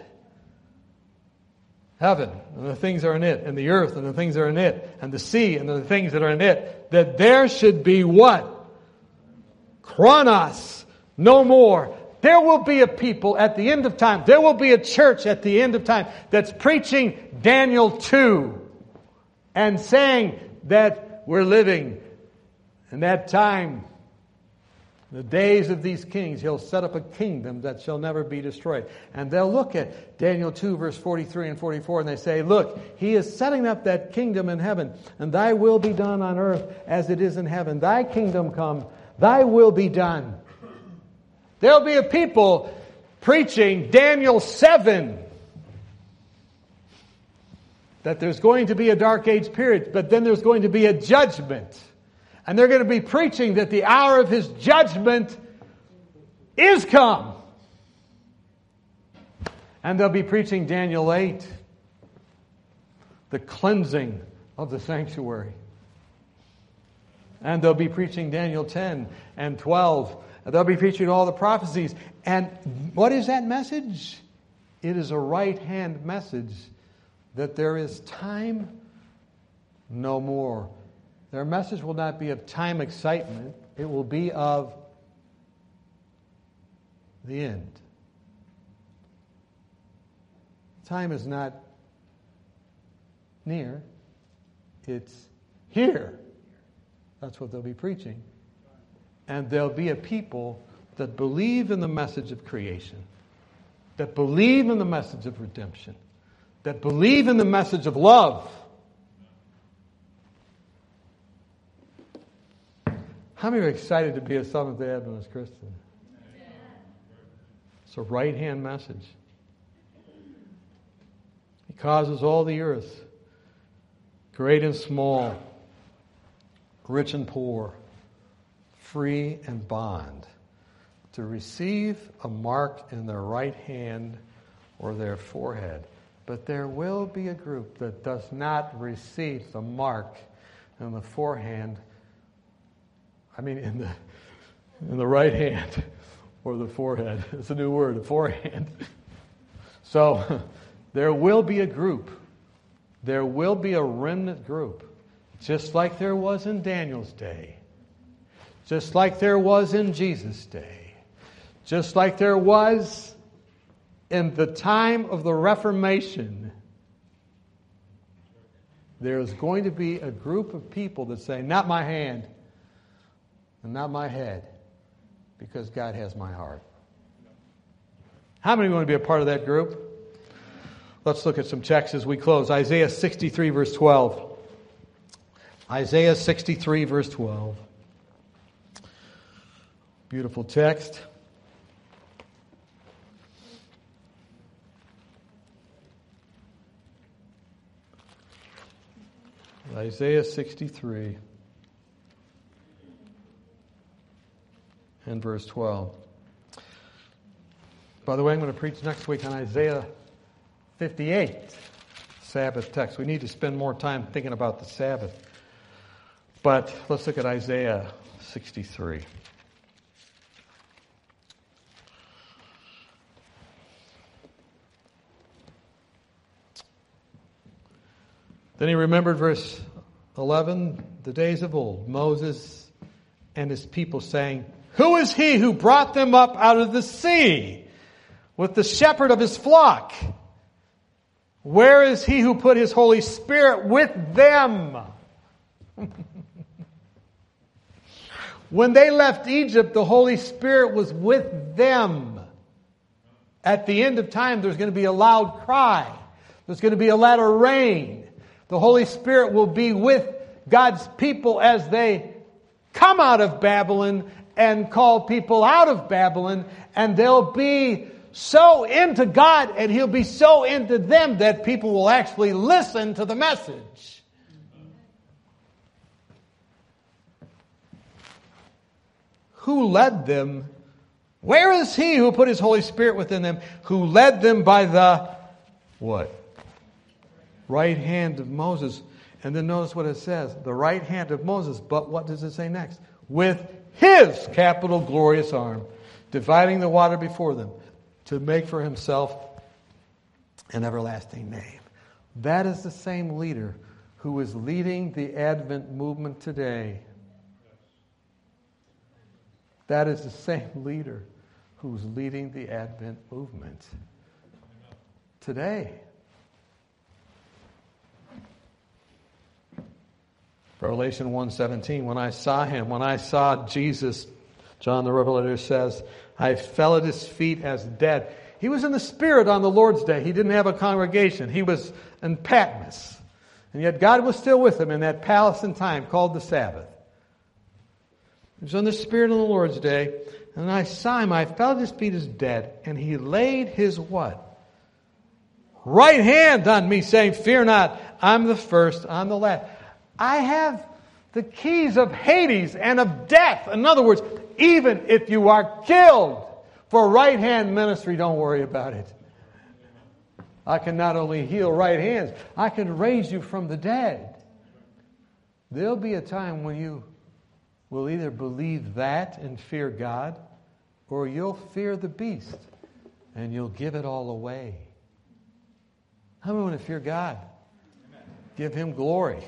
heaven and the things that are in it, and the earth and the things that are in it, and the sea and the things that are in it, that there should be what? Chronos, no more. There will be a people at the end of time. There will be a church at the end of time that's preaching Daniel two and saying that we're living in that time, the days of these kings. He'll set up a kingdom that shall never be destroyed. And they'll look at Daniel two, verse forty-three and forty-four, and they say, look, he is setting up that kingdom in heaven, and thy will be done on earth as it is in heaven. Thy kingdom come, thy will be done. There'll be a people preaching Daniel seven. That there's going to be a dark age period, but then there's going to be a judgment. And they're going to be preaching that the hour of his judgment is come. And they'll be preaching Daniel eight. The cleansing of the sanctuary. And they'll be preaching Daniel ten and twelve. They'll be preaching all the prophecies. And what is that message? It is a right-hand message that there is time no more. Their message will not be of time excitement. It will be of the end. Time is not near. It's here. That's what they'll be preaching. And there'll be a people that believe in the message of creation, that believe in the message of redemption, that believe in the message of love. How many are excited to be a Seventh-day Adventist Christian? It's a right-hand message. He causes all the earth, great and small, rich and poor, free and bond, to receive a mark in their right hand or their forehead. But there will be a group that does not receive the mark in the forehand, I mean in the in the right hand or the forehead. It's a new word, the forehand. So there will be a group. There will be a remnant group, just like there was in Daniel's day. Just like there was in Jesus' day. Just like there was in the time of the Reformation. There's going to be a group of people that say, not my hand and not my head, because God has my heart. How many want to be a part of that group? Let's look at some texts as we close. Isaiah sixty-three, verse twelve. Isaiah sixty-three, verse twelve. Beautiful text. Isaiah sixty-three and verse twelve. By the way, I'm going to preach next week on Isaiah fifty-eight, Sabbath text. We need to spend more time thinking about the Sabbath. But let's look at Isaiah sixty-three. Then he remembered verse eleven, the days of old, Moses and his people saying, who is he who brought them up out of the sea with the shepherd of his flock? Where is he who put his Holy Spirit with them? When they left Egypt, the Holy Spirit was with them. At the end of time, there's going to be a loud cry. There's going to be a latter rain. The Holy Spirit will be with God's people as they come out of Babylon and call people out of Babylon. And they'll be so into God and He'll be so into them that people will actually listen to the message. Who led them? Where is He who put His Holy Spirit within them? Who led them by the what? Right hand of Moses. And then notice what it says. The right hand of Moses. But what does it say next? With His capital glorious arm, dividing the water before them, to make for Himself an everlasting name. That is the same leader who is leading the Advent movement today. That is the same leader who's leading the Advent movement today. Revelation one seventeen, when I saw Him, when I saw Jesus, John the Revelator says, I fell at His feet as dead. He was in the Spirit on the Lord's day. He didn't have a congregation. He was in Patmos. And yet God was still with him in that palace in time called the Sabbath. He was in the Spirit on the Lord's day. And I saw Him, I fell at His feet as dead. And He laid His what? Right hand on me, saying, fear not, I'm the first, I'm the last. I have the keys of Hades and of death. In other words, even if you are killed for right hand ministry, don't worry about it. I can not only heal right hands, I can raise you from the dead. There'll be a time when you will either believe that and fear God, or you'll fear the beast and you'll give it all away. How many want to fear God? Give Him glory.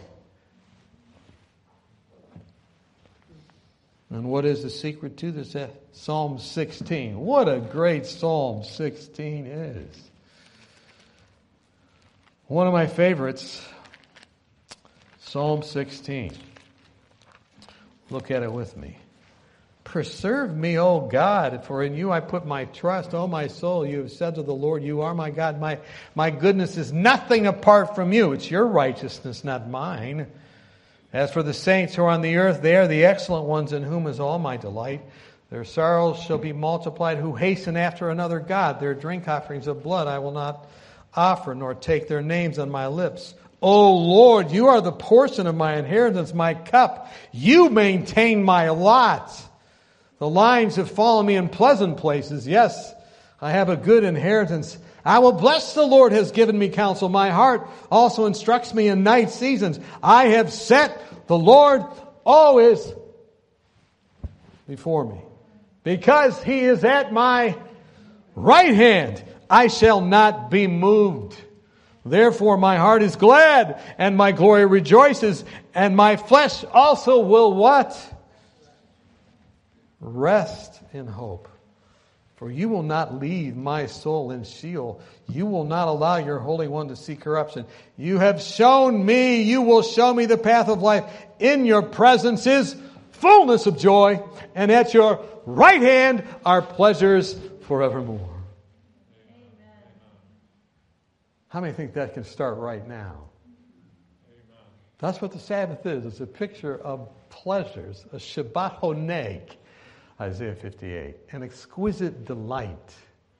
And what is the secret to this? Psalm sixteen. What a great Psalm sixteen is. One of my favorites, Psalm sixteen. Look at it with me. Preserve me, O God, for in You I put my trust. O my soul, You have said to the Lord, You are my God. My, my goodness is nothing apart from You. It's Your righteousness, not mine. As for the saints who are on the earth, they are the excellent ones in whom is all my delight. Their sorrows shall be multiplied who hasten after another God. Their drink offerings of blood I will not offer, nor take their names on my lips. O Lord, You are the portion of my inheritance, my cup. You maintain my lot. The lines have fallen me in pleasant places. Yes, I have a good inheritance. I will bless the Lord has given me counsel. My heart also instructs me in night seasons. I have set the Lord always before me. Because He is at my right hand, I shall not be moved. Therefore my heart is glad, and my glory rejoices, and my flesh also will what? Rest in hope. For You will not leave my soul in Sheol. You will not allow Your Holy One to see corruption. You have shown me, You will show me the path of life. In Your presence is fullness of joy, and at Your right hand are pleasures forevermore. Amen. How many think that can start right now? Amen. That's what the Sabbath is. It's a picture of pleasures, a Shabbat honeg. Isaiah fifty-eight, an exquisite delight.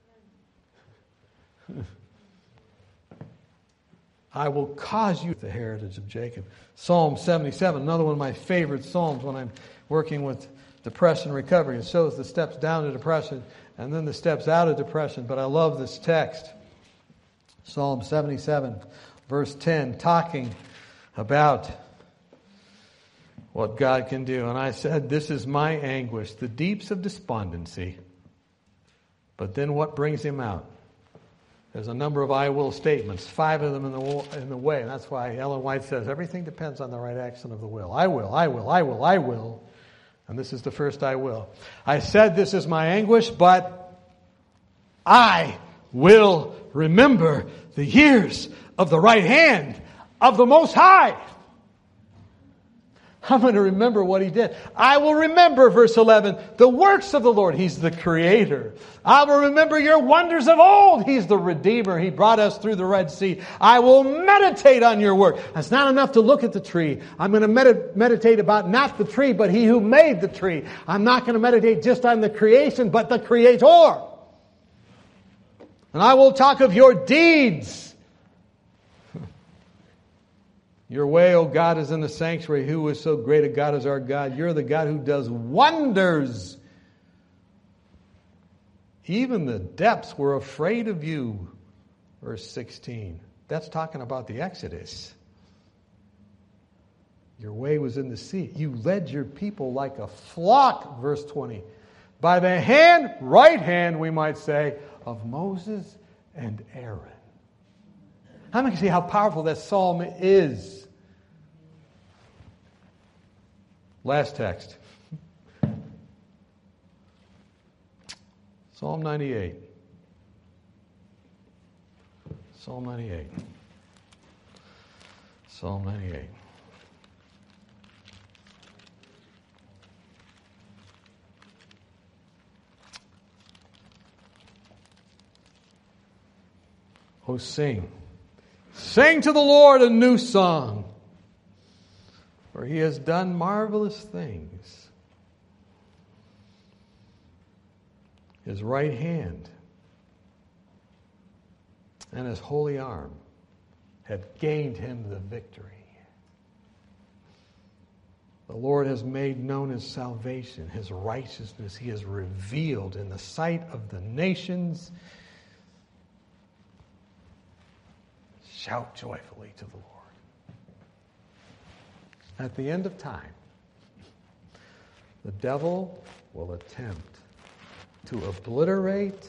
I will cause you the heritage of Jacob. Psalm seventy-seven, another one of my favorite psalms when I'm working with depression recovery. It shows the steps down to depression and then the steps out of depression. But I love this text. Psalm seventy-seven, verse ten, talking about what God can do. And I said, this is my anguish, the deeps of despondency. But then what brings him out? There's a number of I will statements, five of them in the in the way. And that's why Ellen White says everything depends on the right action of the will. I will, I will, I will, I will. And this is the first I will. I said this is my anguish, but I will remember the years of the right hand of the Most High. I'm going to remember what He did. I will remember, verse eleven, the works of the Lord. He's the Creator. I will remember your wonders of old. He's the Redeemer. He brought us through the Red Sea. I will meditate on your work. It's not enough to look at the tree. I'm going to med- meditate about not the tree, but He who made the tree. I'm not going to meditate just on the creation, but the Creator. And I will talk of your deeds. Your way, O God, is in the sanctuary. Who is so great a God as our God? You're the God who does wonders. Even the depths were afraid of you. Verse sixteen. That's talking about the Exodus. Your way was in the sea. You led your people like a flock. Verse twenty. By the hand, right hand, we might say, of Moses and Aaron. How many can see how powerful that psalm is? Last text. Psalm ninety-eight. Psalm ninety-eight. Psalm ninety-eight. Oh, sing. Sing to the Lord a new song, for He has done marvelous things. His right hand and His holy arm have gained Him the victory. The Lord has made known His salvation, His righteousness He has revealed in the sight of the nations. Shout joyfully to the Lord. At the end of time, the devil will attempt to obliterate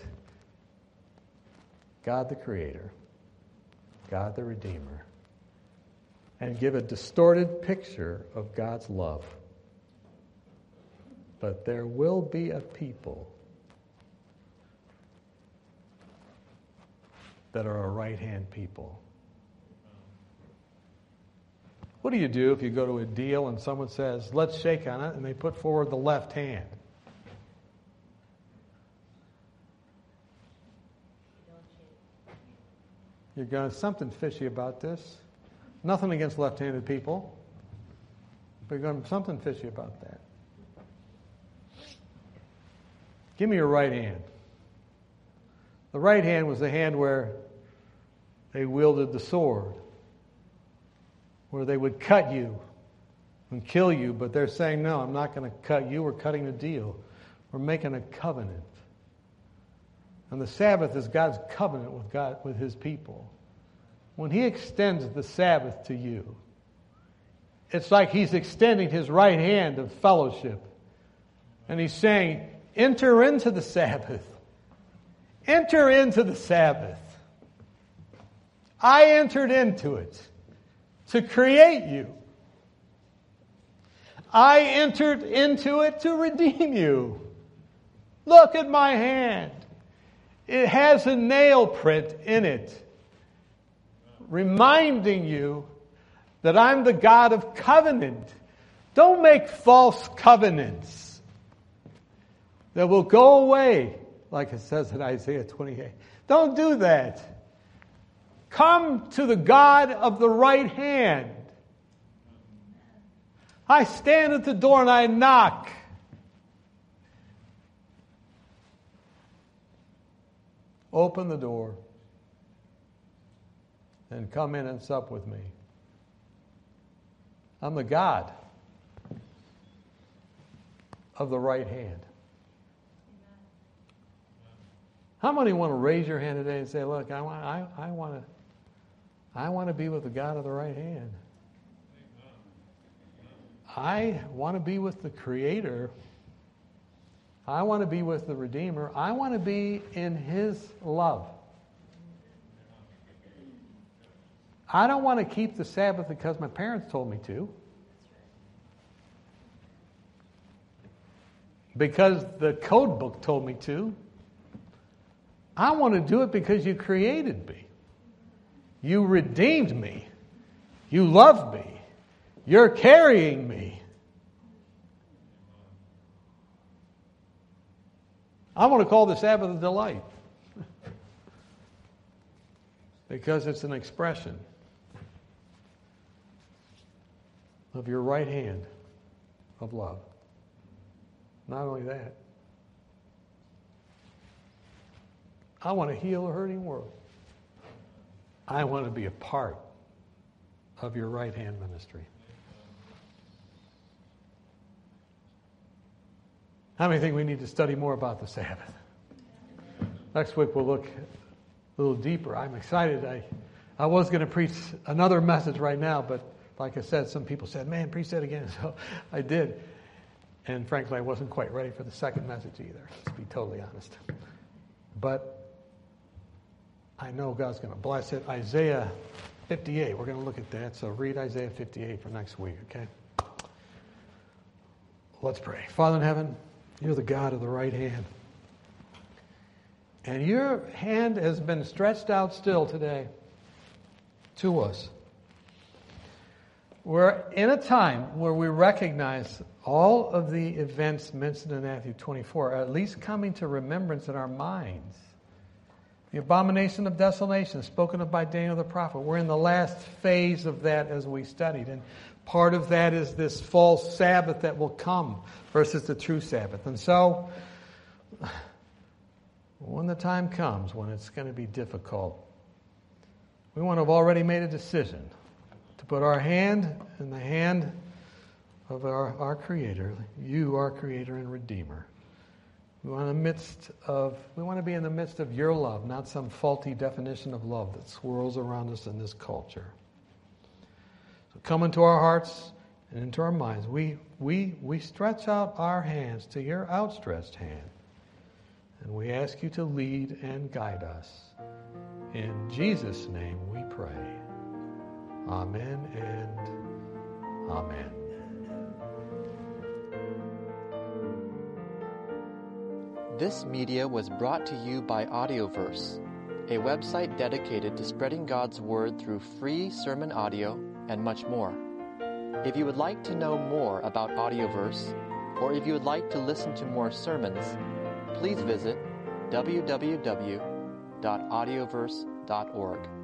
God the Creator, God the Redeemer, and give a distorted picture of God's love. But there will be a people that are a right-hand people. What do you do if you go to a deal and someone says, let's shake on it, and they put forward the left hand? You're going, something fishy about this. Nothing against left-handed people, but you're going, something fishy about that. Give me your right hand. The right hand was the hand where they wielded the sword, where they would cut you and kill you, but they're saying, no, I'm not going to cut you. We're cutting a deal. We're making a covenant. And the Sabbath is God's covenant with God, with His people. When He extends the Sabbath to you, it's like He's extending His right hand of fellowship. And He's saying, enter into the Sabbath. Enter into the Sabbath. I entered into it to create you. I entered into it to redeem you. Look at my hand. It has a nail print in it, reminding you that I'm the God of covenant. Don't make false covenants that will go away, like it says in Isaiah twenty-eight. Don't do that. Come to the God of the right hand. I stand at the door and I knock. Open the door and come in and sup with me. I'm the God of the right hand. How many want to raise your hand today and say, look, I want, I, I want to I want to be with the God of the right hand. I want to be with the Creator. I want to be with the Redeemer. I want to be in His love. I don't want to keep the Sabbath because my parents told me to. Because the code book told me to. I want to do it because you created me. You redeemed me. You love me. You're carrying me. I want to call the Sabbath a delight because it's an expression of your right hand of love. Not only that, I want to heal a hurting world. I want to be a part of your right hand ministry. How many think we need to study more about the Sabbath? Next week we'll look a little deeper. I'm excited. I, I was going to preach another message right now, but like I said, some people said, man, preach that again. So I did. And frankly, I wasn't quite ready for the second message either, to be totally honest. But I know God's going to bless it. Isaiah fifty-eight, we're going to look at that. So read Isaiah fifty-eight for next week, okay? Let's pray. Father in heaven, you're the God of the right hand. And your hand has been stretched out still today to us. We're in a time where we recognize all of the events mentioned in Matthew twenty-four are at least coming to remembrance in our minds. The abomination of desolation spoken of by Daniel the prophet. We're in the last phase of that as we studied. And part of that is this false Sabbath that will come versus the true Sabbath. And so, when the time comes when it's going to be difficult, we want to have already made a decision to put our hand in the hand of our, our Creator, you, our Creator and Redeemer. We want, in the midst of, we want to be in the midst of your love, not some faulty definition of love that swirls around us in this culture. So come into our hearts and into our minds. We, we, we stretch out our hands to your outstretched hand. And we ask you to lead and guide us. In Jesus' name we pray. Amen and amen. This media was brought to you by Audioverse, a website dedicated to spreading God's Word through free sermon audio and much more. If you would like to know more about Audioverse, or if you would like to listen to more sermons, please visit w w w dot audioverse dot org.